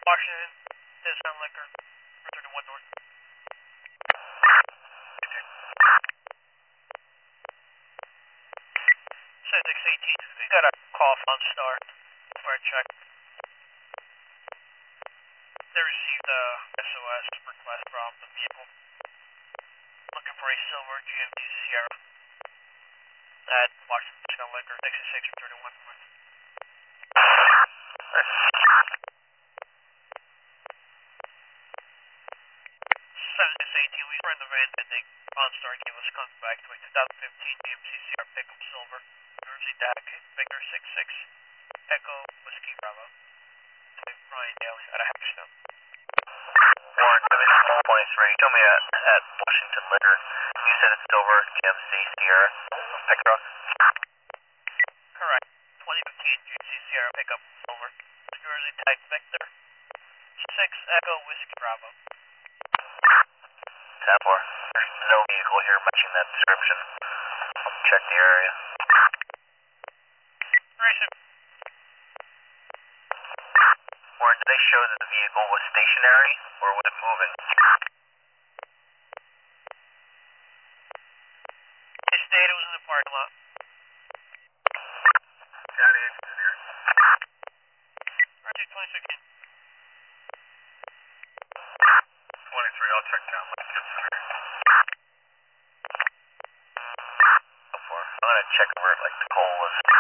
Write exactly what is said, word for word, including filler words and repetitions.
Washington, Discount Liquor, Route thirty-one North. six eighteen, we got a call from Star for a check. They received a S O S request from the vehicle looking for a silver G M C Sierra at Washington Discount Liquor, sixty-six or thirty-one North. seven six eighteen, we were in the van ending. OnStar gave us comes back to a two thousand fifteen G M C Sierra pickup silver, Jersey D A C, Victor six six, Echo Whiskey Bravo. Ryan Daly out of Hackerstone. Warren, Division one twenty-three, show me at, at Washington Liquor. You said it's silver G M C Sierra pickup? Correct. twenty fifteen G M C Sierra pickup silver, Jersey D A C, Victor six Echo Whiskey Bravo. ten four. There's no vehicle here matching that description. I'll check the area. Racing. Warren, did they show that the vehicle was stationary, or was it moving? It stayed, it was in the parking lot. County engineer. Roger, twenty sixteen. twenty-three, I'll check down. I'm gonna check over it like Nicole was.